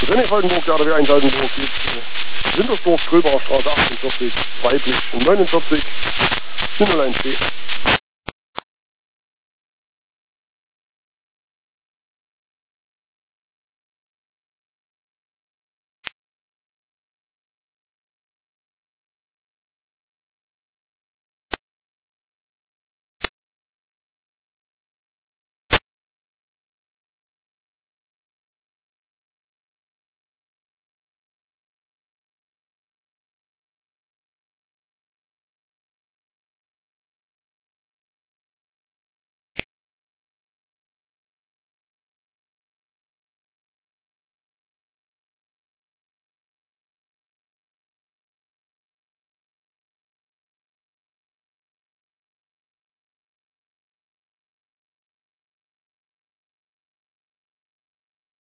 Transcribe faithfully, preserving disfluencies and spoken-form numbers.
René Falkenburg, der A D W eins Altenburg, Wintersdorf, Gröberer Straße achtundvierzig, weiblich neunundvierzig, null eins C.